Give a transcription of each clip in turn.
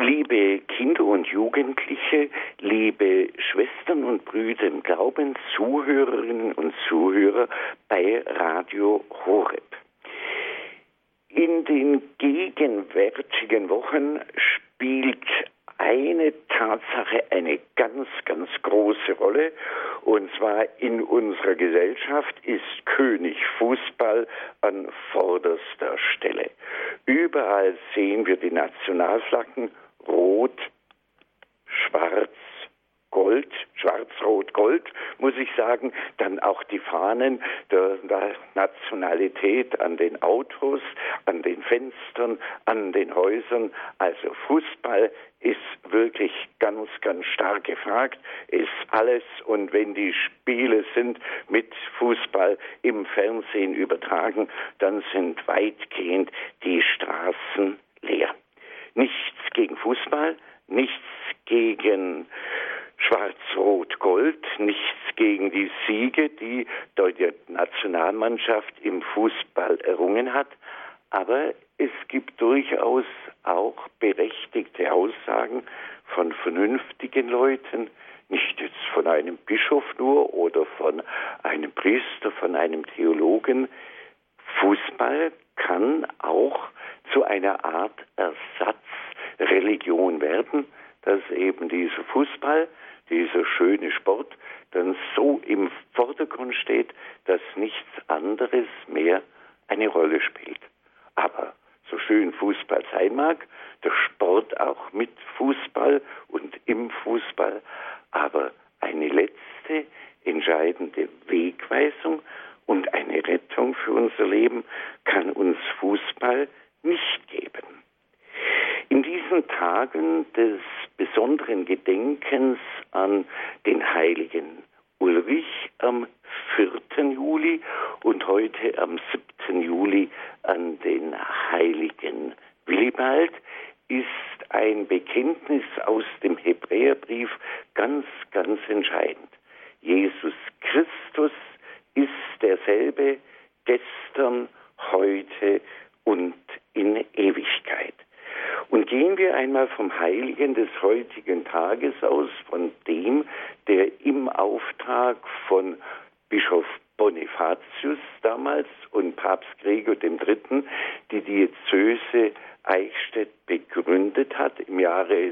Liebe Kinder und Jugendliche, liebe Schwestern und Brüder im Glauben, Zuhörerinnen und Zuhörer bei Radio Horeb. In den gegenwärtigen Wochen spielt eine Tatsache eine ganz, ganz große Rolle, und zwar in unserer Gesellschaft ist König Fußball an vorderster Stelle. Überall sehen wir die Nationalflaggen rot, schwarz, Gold, schwarz, rot, gold, muss ich sagen. Dann auch die Fahnen der Nationalität an den Autos, an den Fenstern, an den Häusern. Also Fußball ist wirklich ganz, ganz stark gefragt, ist alles. Und wenn die Spiele sind mit Fußball im Fernsehen übertragen, dann sind weitgehend die Straßen leer. Nichts gegen Fußball, nichts gegen Schwarz-Rot-Gold, nichts gegen die Siege, die die Nationalmannschaft im Fußball errungen hat. Aber es gibt durchaus auch berechtigte Aussagen von vernünftigen Leuten, nicht jetzt von einem Bischof nur oder von einem Priester, von einem Theologen. Fußball kann auch zu einer Art Ersatzreligion werden, dass eben dieser Fußball, dieser schöne Sport, dann so im Vordergrund steht, dass nichts anderes mehr eine Rolle spielt. Aber so schön Fußball sein mag, der Sport auch mit Fußball und im Fußball, aber eine letzte entscheidende Wegweisung und eine Rettung für unser Leben kann uns Fußball nicht geben. In diesen Tagen des besonderen Gedenkens an den heiligen Ulrich am 4. Juli und heute am 7. Juli an den heiligen Willibald ist ein Bekenntnis aus dem Hebräerbrief ganz, ganz entscheidend. Jesus Christus ist derselbe gestern, heute und in Ewigkeit. Und gehen wir einmal vom Heiligen des heutigen Tages aus, von dem, der im Auftrag von Bischof Bonifatius damals und Papst Gregor III. Die Diözese Eichstätt begründet hat im Jahre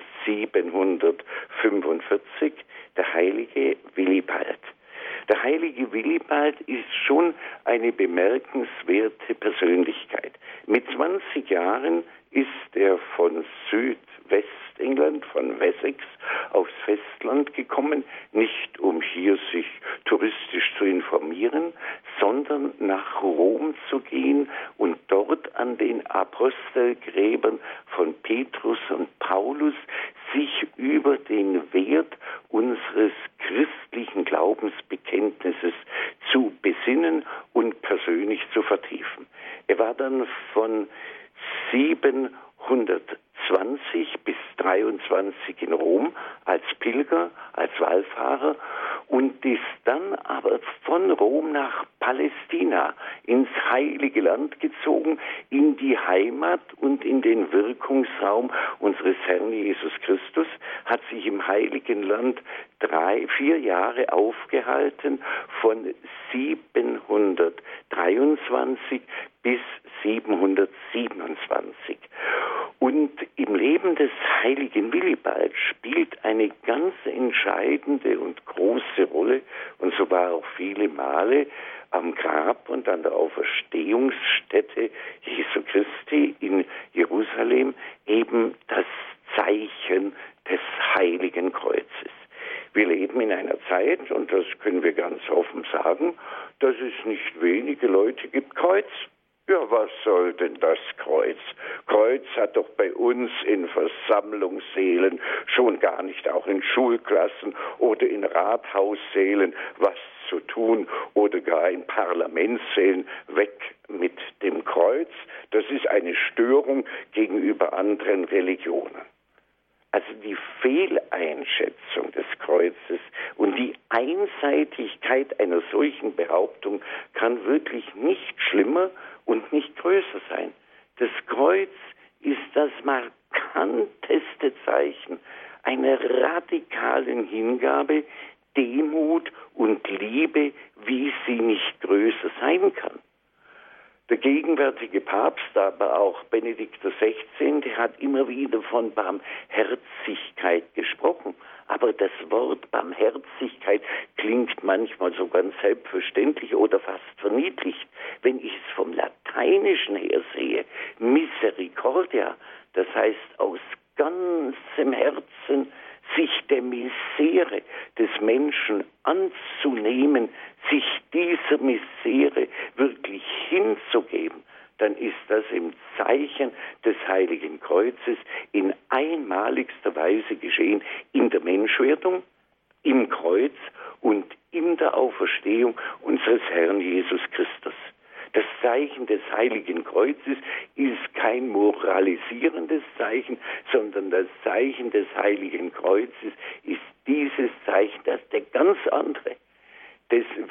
745, der heilige Willibald. Der heilige Willibald ist schon eine bemerkenswerte Persönlichkeit. Mit 20 Jahren ist er von Südwestengland, von Wessex, aufs Festland gekommen, nicht um hier sich touristisch zu informieren, sondern nach Rom zu gehen und dort an den Apostelgräbern von Petrus und Paulus sich über den Wert unseres christlichen Glaubensbekenntnisses zu besinnen und persönlich zu vertiefen. Er war dann von 720 bis 23 in Rom als Pilger, als Wallfahrer und ist dann aber von Rom nach Palästina ins Heilige Land gezogen, in die Heimat und in den Wirkungsraum unseres Herrn Jesus Christus, hat sich im Heiligen Land 4 Jahre aufgehalten, von 723 bis 727. Und im Leben des heiligen Willibald spielt eine ganz entscheidende und große Rolle, und so war auch viele Male am Grab und an der Auferstehungsstätte Jesu Christi in Jerusalem eben das Zeichen des Heiligen Kreuzes. Wir leben in einer Zeit, und das können wir ganz offen sagen, dass es nicht wenige Leute gibt. Kreuz? Ja, was soll denn das Kreuz? Kreuz hat doch bei uns in Versammlungssälen, schon gar nicht auch in Schulklassen oder in Rathaussälen was zu tun oder gar in Parlamentssälen. Weg mit dem Kreuz. Das ist eine Störung gegenüber anderen Religionen. Also die Fehleinschätzung des Kreuzes und die Einseitigkeit einer solchen Behauptung kann wirklich nicht schlimmer und nicht größer sein. Das Kreuz ist das markanteste Zeichen einer radikalen Hingabe, Demut und Liebe, wie sie nicht größer sein kann. Der gegenwärtige Papst, aber auch Benedikt XVI., hat immer wieder von Barmherzigkeit gesprochen. Aber das Wort Barmherzigkeit klingt manchmal so ganz selbstverständlich oder fast verniedlicht. Wenn ich es vom Lateinischen her sehe, Misericordia, das heißt aus ganzem Herzen sich der Misere des Menschen anzunehmen, sich dieser Misere wirklich hinzugeben, dann ist das im Zeichen des Heiligen Kreuzes in einmaligster Weise geschehen, in der Menschwerdung, im Kreuz und in der Auferstehung unseres Herrn Jesus Christus. Das Zeichen des Heiligen Kreuzes ist kein moralisierendes Zeichen, sondern das Zeichen des Heiligen Kreuzes ist dieses Zeichen, das der ganz andere, dessen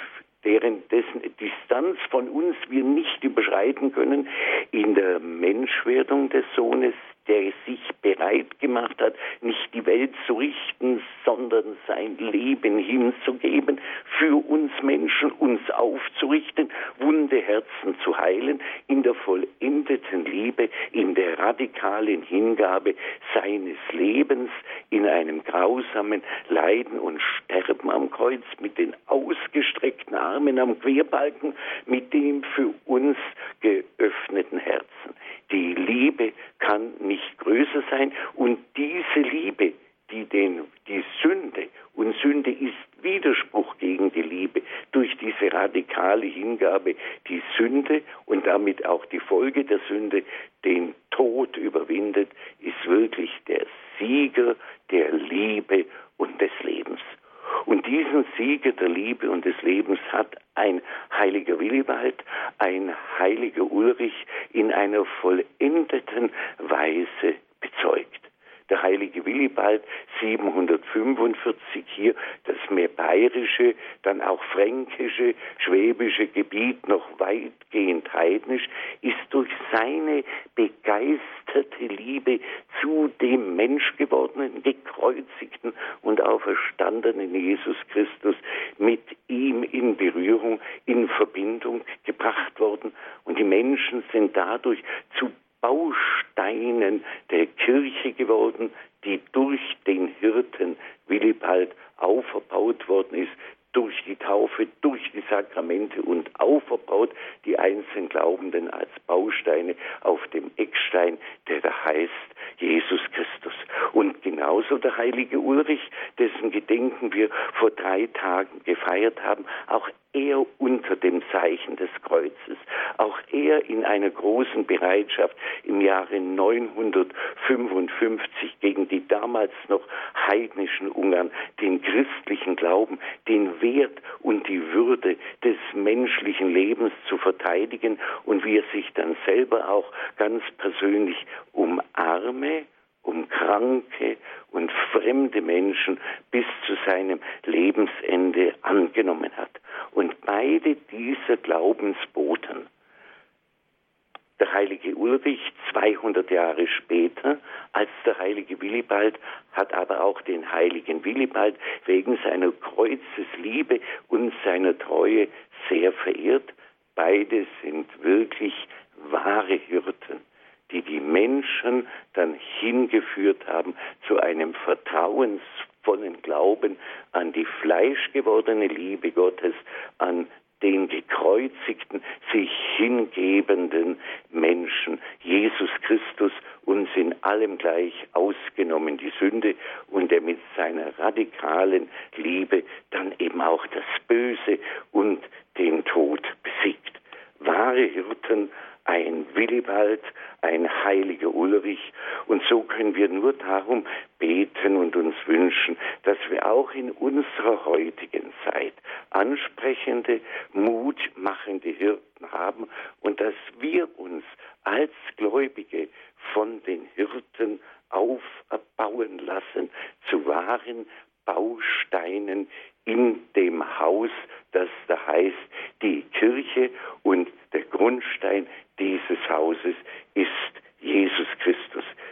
Distanz von uns wir nicht überschreiten können, in der Menschwerdung des Sohnes, der sich bereit gemacht hat, nicht die Welt zu richten, sondern sein Leben hinzugeben, für uns Menschen, uns aufzurichten, wunde Herzen zu heilen, in der vollendeten Liebe, in der radikalen Hingabe seines Lebens, in einem grausamen Leiden und Sterben am Kreuz, mit den ausgestreckten Armen am Querbalken, mit dem für uns geöffneten Herzen. Die Liebe kann nicht größer sein, und diese Liebe, die Sünde, und Sünde ist Widerspruch gegen die Liebe, durch diese radikale Hingabe die Sünde und damit auch die Folge der Sünde, den Tod überwindet, ist wirklich der Sieger der Liebe und des Lebens. Und diesen Sieger der Liebe und des Lebens hat ein heiliger Willibald, ein heiliger Ulrich in einer vollendeten Weise bezeugt. Der heilige Willibald 745 hier, das mehr bayerische, dann auch fränkische, schwäbische Gebiet, noch weitgehend heidnisch, ist durch seine begeisterte Liebe zu dem menschgewordenen, gekreuzigten und auferstandenen Jesus Christus mit ihm in Berührung, in Verbindung gebracht worden. Und die Menschen sind dadurch zu Bausteinen der Kirche geworden, die durch den Hirten Willibald auferbaut worden ist, durch die Taufe, durch die Sakramente und auferbaut die einzelnen Glaubenden als Bausteine auf dem Eckstein, der da heißt Jesus Christus. Und genauso der heilige Ulrich, dessen Gedenken wir vor 3 Tagen gefeiert haben, auch er unter dem Zeichen des Kreuzes, auch er in einer großen Bereitschaft im Jahre 955 gegen die damals noch heidnischen Ungarn, den christlichen Glauben, den Wert und die Würde des menschlichen Lebens zu verteidigen, und wie er sich dann selber auch ganz persönlich um Arme, um Kranke und fremde Menschen bis zu seinem Lebensende angenommen hat. Und beide dieser Glaubensboten, der heilige Ulrich 200 Jahre später als der heilige Willibald, hat aber auch den heiligen Willibald wegen seiner Kreuzesliebe und seiner Treue sehr verehrt. Beide sind wirklich wahre Hirten, die die Menschen dann hingeführt haben zu einem vertrauensvollen Glauben an die fleischgewordene Liebe Gottes, an den gekreuzigten, sich hingebenden Menschen, Jesus Christus, uns in allem gleich ausgenommen die Sünde, und der mit seiner radikalen Liebe dann eben auch das Böse und den Tod besiegt. Wahre Hirten, ein Willibald, ein heiliger Ulrich. Und so können wir nur darum beten und uns wünschen, dass wir auch in unserer heutigen Zeit ansprechende, mutmachende Hirten haben und dass wir uns als Gläubige von den Hirten aufbauen lassen zu wahren Bausteinen in dem Haus, das da heißt die Kirche, und der Grundstein dieses Hauses ist Jesus Christus, der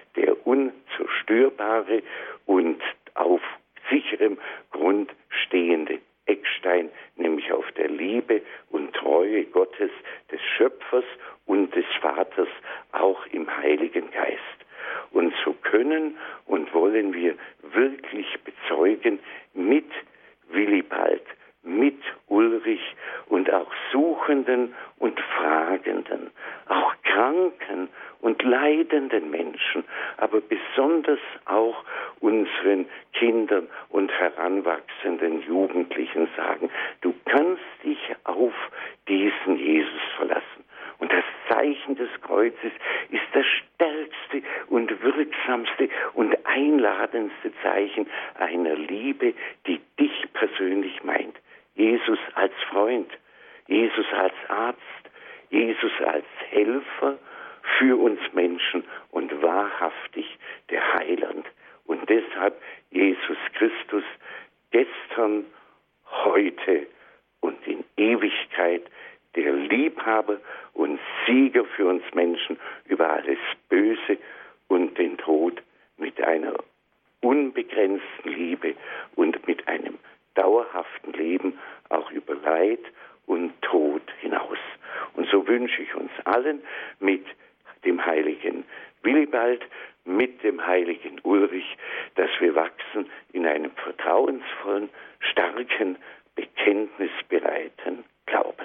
unzerstörbare und auf sicherem Grund stehende Eckstein, nämlich auf der Liebe und Treue Gottes, des Schöpfers und des Vaters, auch im Heiligen Geist. Und so können und wollen wir wirklich bezeugen mit Willibald, mit Ulrich und auch Suchenden und Fragenden, auch kranken und leidenden Menschen, aber besonders auch unseren Kindern und heranwachsenden Jugendlichen sagen, du kannst dich auf diesen Jesus verlassen. Und das Zeichen des Kreuzes ist das stärkste und wirksamste und einladendste Zeichen einer Liebe, die dich persönlich meint. Jesus als Freund, Jesus als Arzt, Jesus als Helfer für uns Menschen und wahrhaftig der Heiland. Und deshalb Jesus Christus gestern, heute und in Ewigkeit der Liebhaber und Sieger für uns Menschen über alles Böse und den Tod mit einer unbegrenzten Liebe und mit einem dauerhaften Leben auch über Leid und Tod hinaus. Und so wünsche ich uns allen mit dem heiligen Willibald, mit dem heiligen Ulrich, dass wir wachsen in einem vertrauensvollen, starken, bekenntnisbereiten Glauben.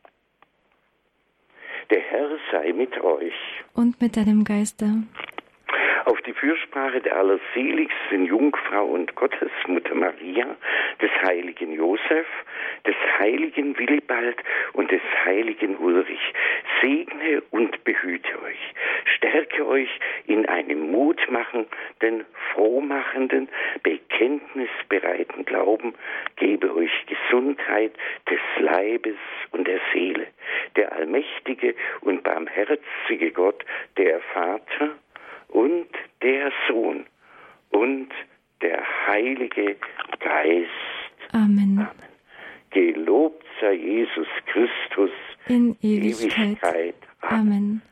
Der Herr sei mit euch. Und mit deinem Geiste. Auf die Fürsprache der allerseligsten Jungfrau und Gottesmutter Maria, des heiligen Josef, des heiligen Willibald und des heiligen Ulrich, segne und behüte euch, stärke euch in einem mutmachenden, frohmachenden, bekenntnisbereiten Glauben, gebe euch Gesundheit des Leibes und der Seele. Der allmächtige und barmherzige Gott, der Vater und der Sohn und der Heilige Geist. Amen. Amen. Gelobt sei Jesus Christus in Ewigkeit. Amen. Amen.